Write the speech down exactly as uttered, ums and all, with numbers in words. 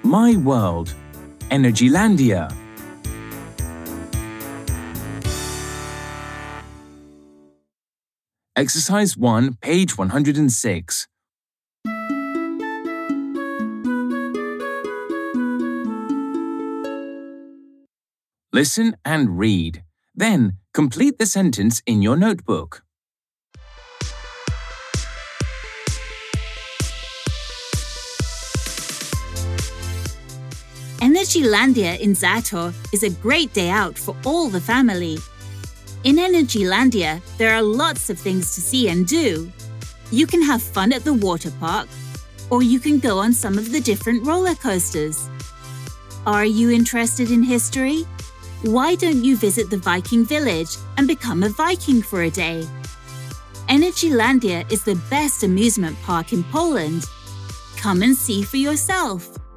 My World, Energylandia. Exercise one, page one hundred six. Listen and read. Then, complete the sentence in your notebook. Energylandia in Zato is a great day out for all the family. In Energylandia, there are lots of things to see and do. You can have fun at the water park, or you can go on some of the different roller coasters. Are you interested in history? Why don't you visit the Viking village and become a Viking for a day? Energylandia is the best amusement park in Poland. Come and see for yourself.